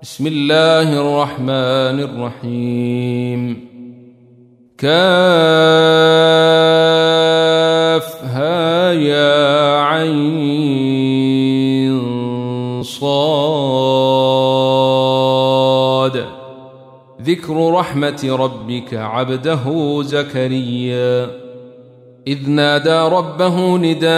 بسم الله الرحمن الرحيم. كافها يا عين صاد. ذكر رحمة ربك عبده زكريا إذ نادى ربه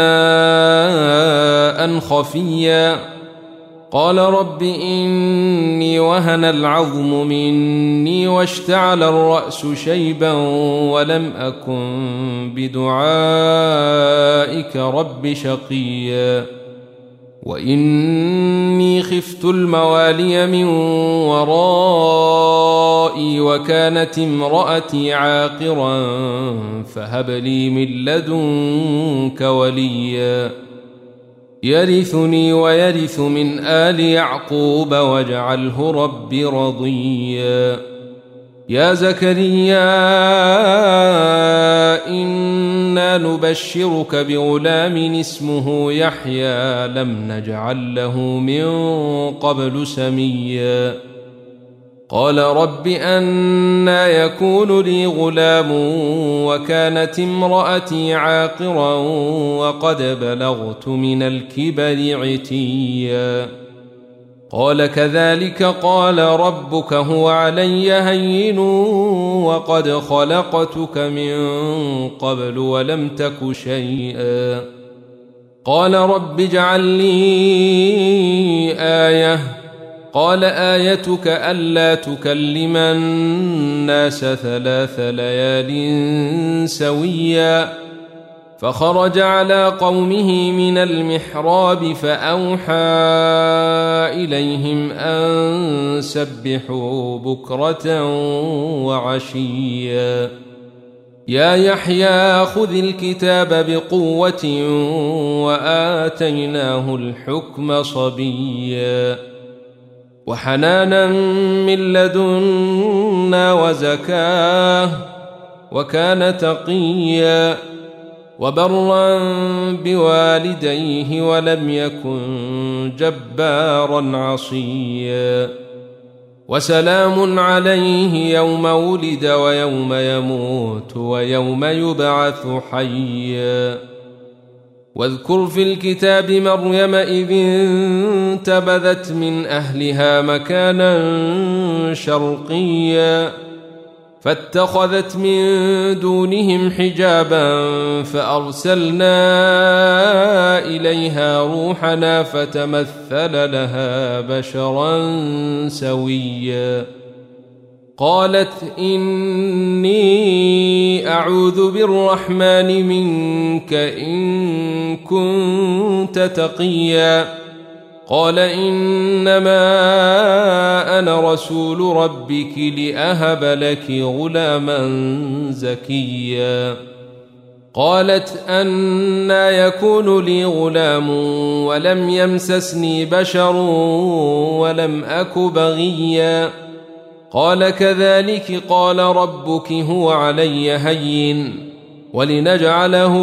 نداء خفيا قال رب إني وهن العظم مني واشتعل الرأس شيبا ولم أكن بدعائك رب شقيا وإني خفت الموالي من ورائي وكانت امرأتي عاقرا فهب لي من لدنك وليا يرثني ويرث من آل يعقوب واجعله رب رضيا. يا زكريا إنا نبشرك بغلام اسمه يحيى لم نجعل له من قبل سميا قال رب أنى يكون لي غلام وكانت امرأتي عاقرا وقد بلغت من الكبر عتيا قال كذلك قال ربك هو علي هين وقد خلقتك من قبل ولم تك شيئا قال رب اجعل لي آية قال آيتك ألا تكلم الناس 3 ليال سويا فخرج على قومه من المحراب فأوحى إليهم أن سبحوا بكرة وعشيا يا يحيى خذ الكتاب بقوة وآتيناه الحكم صبيا وحنانا من لدنا وزكاه وكان تقيا وبرا بوالديه ولم يكن جبارا عصيا وسلام عليه يوم ولد ويوم يموت ويوم يبعث حيا واذكر في الكتاب مريم إذ انتبذت من أهلها مكانا شرقيا فاتخذت من دونهم حجابا فأرسلنا إليها روحنا فتمثل لها بشرا سويا قالت إني أعوذ بالرحمن منك إن كنت تقيا قال إنما أنا رسول ربك لأهب لك غلاما زكيا قالت أنى يكون لي غلام ولم يمسسني بشر ولم أك بغيا قال كذلك قال ربك هو علي هين ولنجعله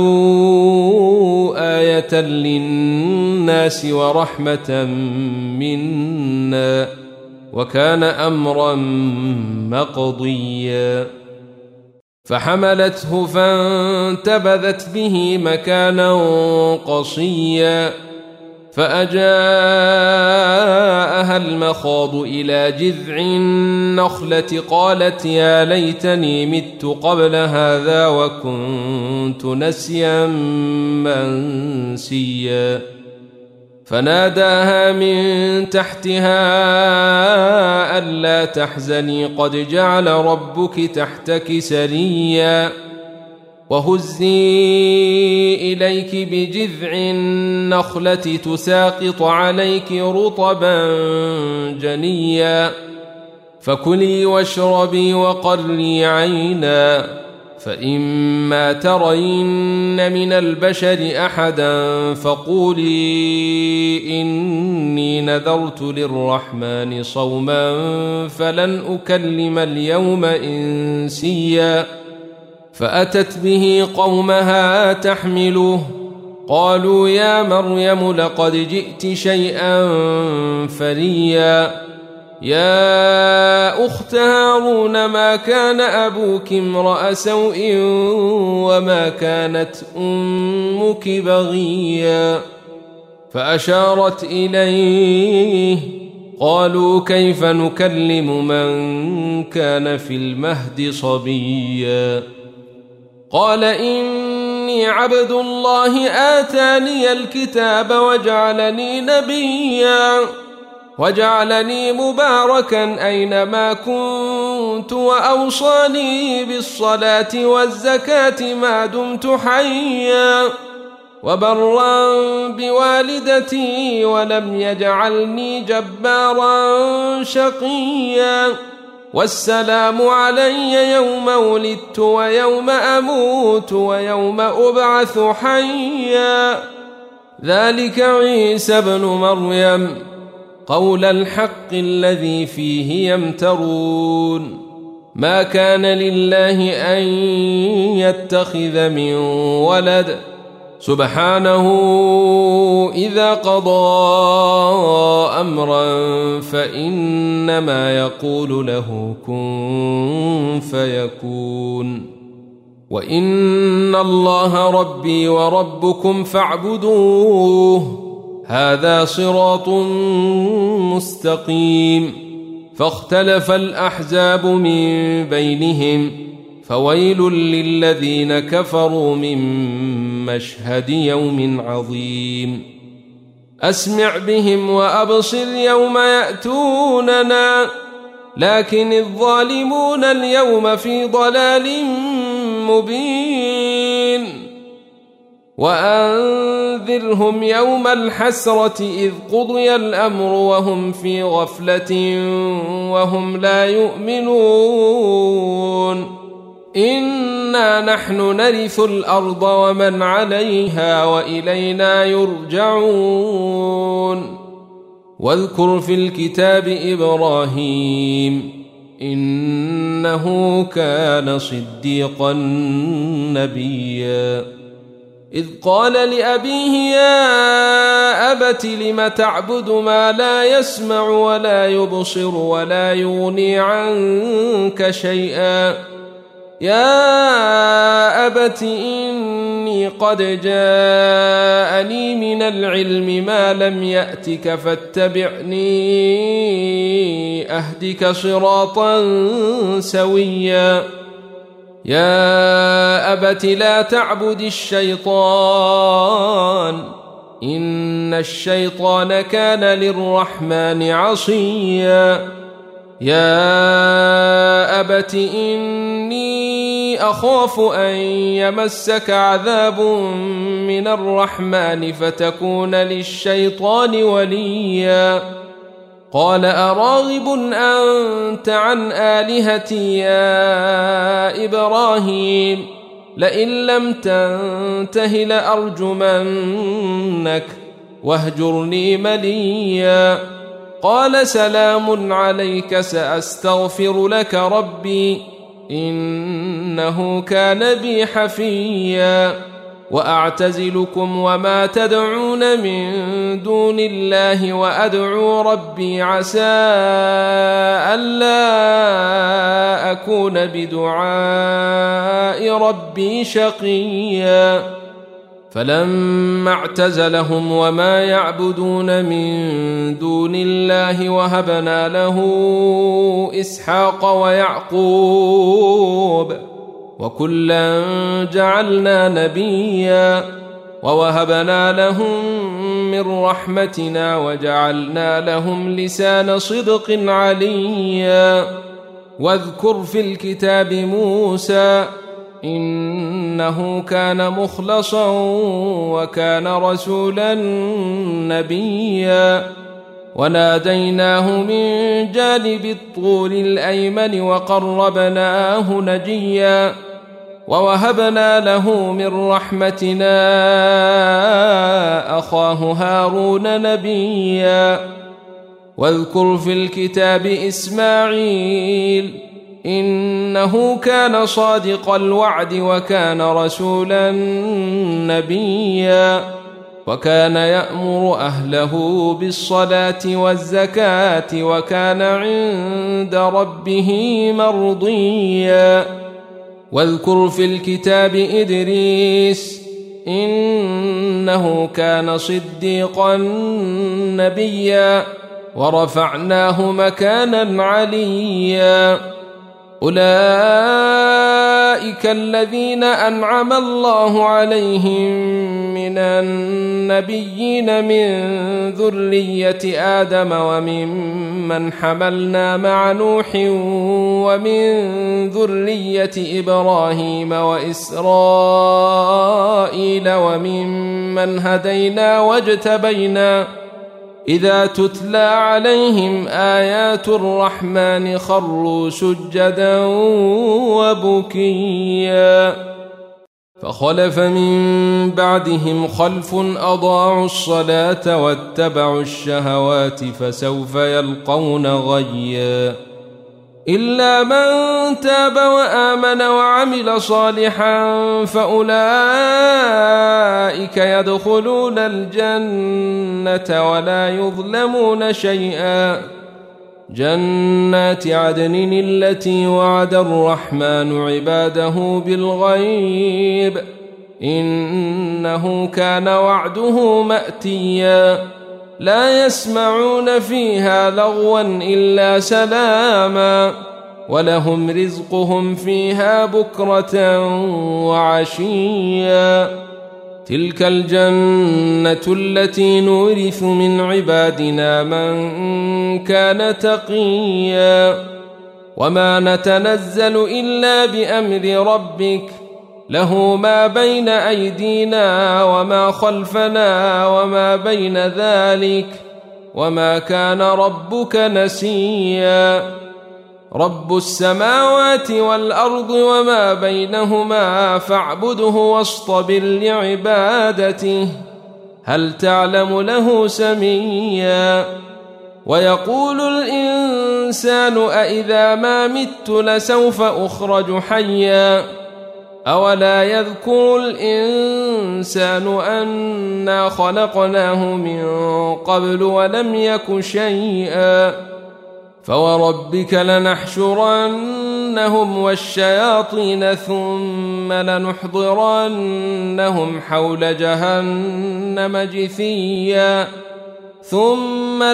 آية للناس ورحمة منا وكان أمرا مقضيا فحملته فانتبذت به مكانا قصيا فأجاءها المخاض إلى جذع النخلة قالت يا ليتني مت قبل هذا وكنت نسيا منسيا فناداها من تحتها ألا تحزني قد جعل ربك تحتك سريا وهزي إليك بجذع النخلة تساقط عليك رطبا جنيا فكلي واشربي وقري عينا فإما ترين من البشر أحدا فقولي إني نذرت للرحمن صوما فلن أكلم اليوم إنسيا فأتت به قومها تحمله قالوا يا مريم لقد جئت شيئا فريا يا أخت هارون ما كان أبوك امرأ سوء وما كانت أمك بغيا فأشارت إليه قالوا كيف نكلم من كان في المهد صبيا قال إني عبد الله آتاني الكتاب وجعلني نبيا وجعلني مباركا أينما كنت وأوصاني بالصلاة والزكاة ما دمت حيا وبرا بوالدتي ولم يجعلني جبارا شقيا والسلام علي يوم ولدت ويوم أموت ويوم أبعث حيا ذلك عيسى ابن مريم قول الحق الذي فيه يمترون ما كان لله أن يتخذ من ولد سبحانه إذا قضى أمرا فإنما يقول له كن فيكون وإن الله ربي وربكم فاعبدوه هذا صراط مستقيم فاختلف الأحزاب من بينهم فويل للذين كفروا من مشهد يوم عظيم أسمع بهم وأبصر يوم يأتوننا لكن الظالمون اليوم في ضلال مبين وأنذرهم يوم الحسرة إذ قضي الأمر وهم في غفلة وهم لا يؤمنون إنا نحن نرث الأرض ومن عليها وإلينا يرجعون واذكر في الكتاب إبراهيم إنه كان صديقا نبيا إذ قال لأبيه يا أبت لم تعبد ما لا يسمع ولا يبصر ولا يغني عنك شيئا يا أبت إني قد جاءني من العلم ما لم يأتك فاتبعني أهدك صراطا سويا يا أبت لا تعبد الشيطان إن الشيطان كان للرحمن عصيا يا أبت إني أخاف أن يمسك عذاب من الرحمن فتكون للشيطان وليا قال أراغب أنت عن آلهتي يا إبراهيم لئن لم تنته لأرجمنك واهجرني مليا قال سلام عليك سأستغفر لك ربي إنه كان بي حفيا وأعتزلكم وما تدعون من دون الله وأدعو ربي عسى ألا أكون بدعاء ربي شقيا فلما اعتزلهم وما يعبدون من دون الله وهبنا له إسحاق ويعقوب وكلا جعلنا نبيا ووهبنا لهم من رحمتنا وجعلنا لهم لسان صدق عليا واذكر في الكتاب موسى إنه كان مخلصا وكان رسولا نبيا وناديناه من جانب الطور الأيمن وقربناه نجيا ووهبنا له من رحمتنا أخاه هارون نبيا واذكر في الكتاب إسماعيل إنه كان صادق الوعد وكان رسولا نبيا وكان يأمر أهله بالصلاة والزكاة وكان عند ربه مرضيا واذكر في الكتاب إدريس إنه كان صديقا نبيا ورفعناه مكانا عليا أولئك الذين أنعم الله عليهم من النبيين من ذرية آدم وممن حملنا مع نوح ومن ذرية إبراهيم وإسرائيل وممن هدينا واجتبينا إذا تتلى عليهم آيات الرحمن خروا سجدا وبكيا فخلف من بعدهم خلف أضاعوا الصلاة واتبعوا الشهوات فسوف يلقون غيا إلا من تاب وآمن وعمل صالحا فأولئك يدخلون الجنة ولا يظلمون شيئا جنات عدن التي وعد الرحمن عباده بالغيب إنه كان وعده مأتيا لا يسمعون فيها لغوا إلا سلاما ولهم رزقهم فيها بكرة وعشيا تلك الجنة التي نورث من عبادنا من كان تقيا وما نتنزل إلا بأمر ربك له ما بين أيدينا وما خلفنا وما بين ذلك وما كان ربك نسيا رب السماوات والأرض وما بينهما فاعبده واصطبر لعبادته هل تعلم له سميا ويقول الإنسان أإذا ما مت لسوف أخرج حيا أولا يذكر الإنسان أنا خلقناه من قبل ولم يك شيئا فوربك لنحشرنهم والشياطين ثم لنحضرنهم حول جهنم جثيا ثم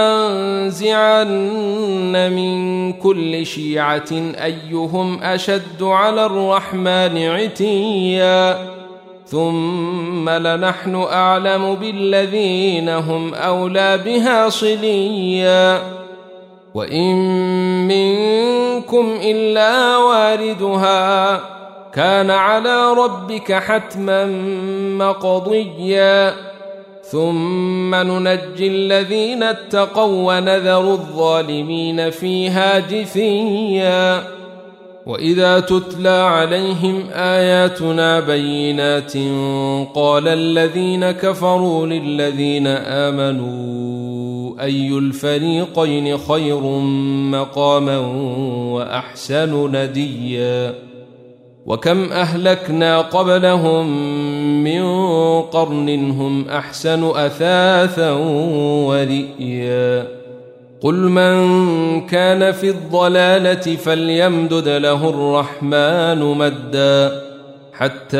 لننزعن من كل شيعة أيهم أشد على الرحمن عتيا ثم لنحن أعلم بالذين هم أولى بها صليا وإن منكم إلا واردها كان على ربك حتما مقضيا ثم ننجي الذين اتقوا ونذر الظالمين فيها جثيا وإذا تتلى عليهم آياتنا بينات قال الذين كفروا للذين آمنوا أي الفريقين خير مقاما وأحسن نديا وكم أهلكنا قبلهم من قرن هم أحسن أثاثا ورئيا قل من كان في الضلالة فليمدد له الرحمن مدا حتى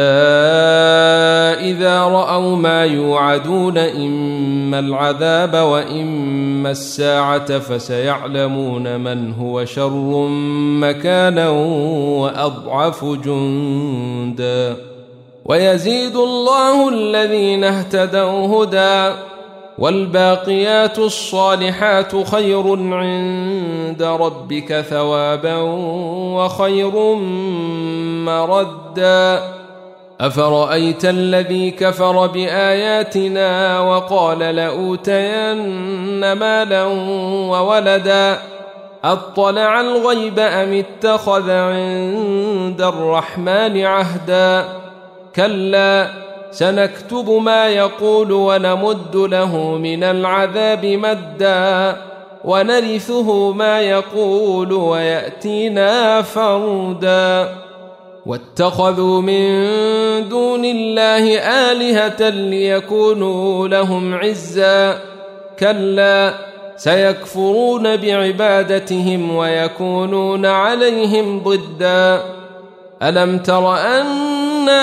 إذا رأوا ما يوعدون إما العذاب وإما الساعة فسيعلمون من هو شر مكانا وأضعف جندا ويزيد الله الذين اهتدوا هدى والباقيات الصالحات خير عند ربك ثوابا وخير مردا أفرأيت الذي كفر بآياتنا وقال لأوتين مالا وولدا أطلع الغيب أم اتخذ عند الرحمن عهدا كلا سنكتب ما يقول ونمد له من العذاب مدا ونرثه ما يقول ويأتينا فردا واتخذوا من دون الله آلهة ليكونوا لهم عزا كلا سيكفرون بعبادتهم ويكونون عليهم ضدا ألم تر أنا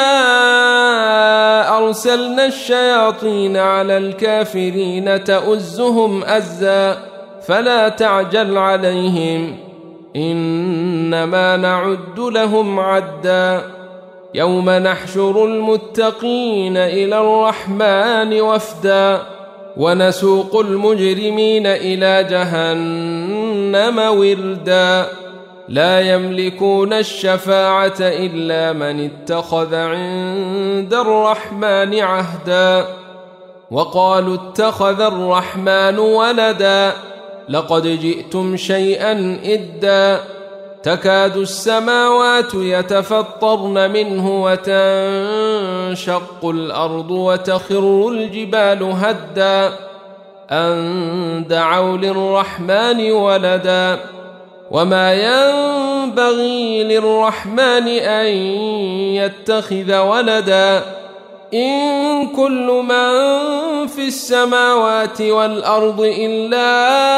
أرسلنا الشياطين على الكافرين تؤزهم أزا فلا تعجل عليهم إنما نعد لهم عدا يوم نحشر المتقين إلى الرحمن وفدا ونسوق المجرمين إلى جهنم وردا لا يملكون الشفاعة إلا من اتخذ عند الرحمن عهدا وقالوا اتخذ الرحمن ولدا لقد جئتم شيئا إدا تكاد السماوات يتفطرن منه وتنشق الأرض وتخر الجبال هدا أن دعوا للرحمن ولدا وما ينبغي للرحمن أن يتخذ ولدا إن كل من في السماوات والأرض إلا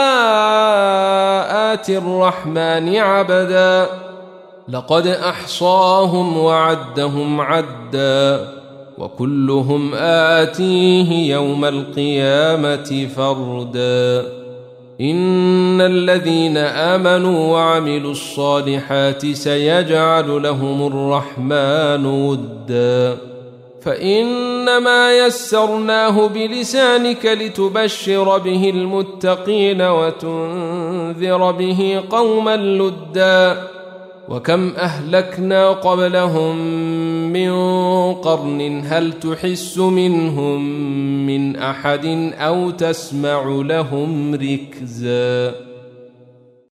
آتي الرحمن عبدا لقد أحصاهم وعدهم عدا وكلهم آتيه يوم القيامة فردا إن الذين آمنوا وعملوا الصالحات سيجعل لهم الرحمن ودا فإنما يسرناه بلسانك لتبشر به المتقين وتنذر به قوما لدا وكم أهلكنا قبلهم من قرن هل تحس منهم من أحد أو تسمع لهم ركزا